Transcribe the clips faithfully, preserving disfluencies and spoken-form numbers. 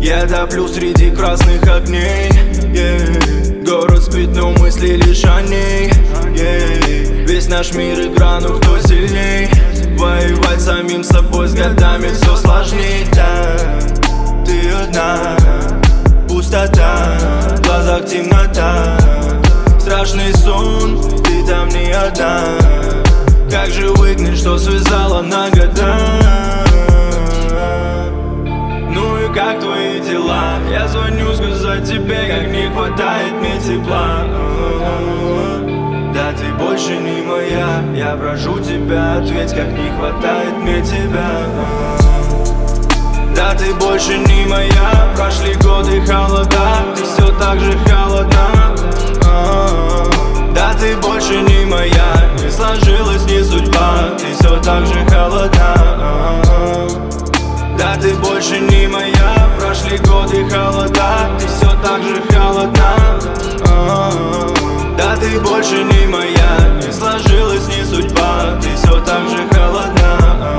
Я топлю среди красных огней, yeah. Город спит, но мысли лишь о ней, yeah. Весь наш мир игра, но кто сильней? Воевать самим собой с годами все сложней, да. Ты одна, пустота, в глазах темнота. Страшный сон, ты там не одна. Как же выгнать, что связала на года? Ну и как твои дела? Я звоню сказать тебе, как не хватает мне тепла. Да ты больше не моя, я прошу тебя, ответь, как не хватает мне тебя. Да ты больше не моя, прошли годы холода, ты все так же холодна. Да ты больше не моя, не сложилась не судьба, ты все так же холодна. Да ты больше не моя, прошли годы холода, ты все так же холодна. Да ты больше не моя, не сложилась не судьба, ты все так же холодна.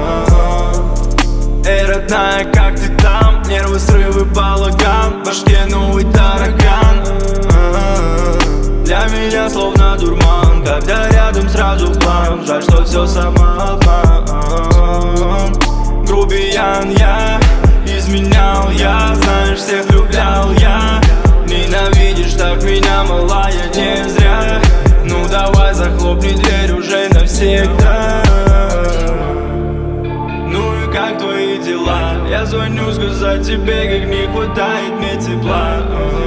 Эй, родная, как ты там? Нервы, срывы, балаган, в башке новый таракан. Для меня словно дурман, когда рядом сразу план. Жаль, что все самообман. Грубиян я, изменял я, знаешь, всех влюблял я. Ненавидишь так меня, малая, не зря. Ну давай захлопни дверь уже навсегда. Ну и как твои дела? Я звоню сказать тебе, как не хватает мне тепла.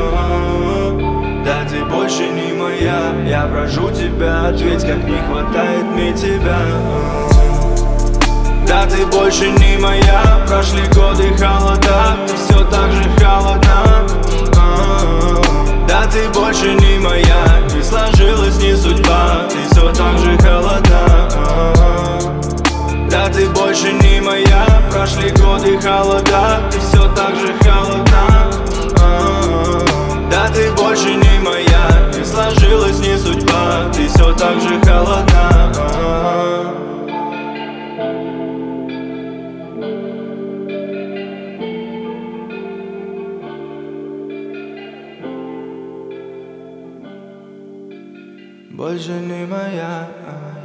Да ты больше не моя, я прошу тебя, ответь, как не хватает мне тебя. Да ты больше не моя, прошли годы холода, ты все так же холодна. Да ты больше не моя, не сложилась не судьба, ты все так же холодна. Да ты больше не моя, прошли годы холода, ты все так же холодна. Да ты больше не моя, не сложилась не судьба, ты все так же холодна. Больше не моя.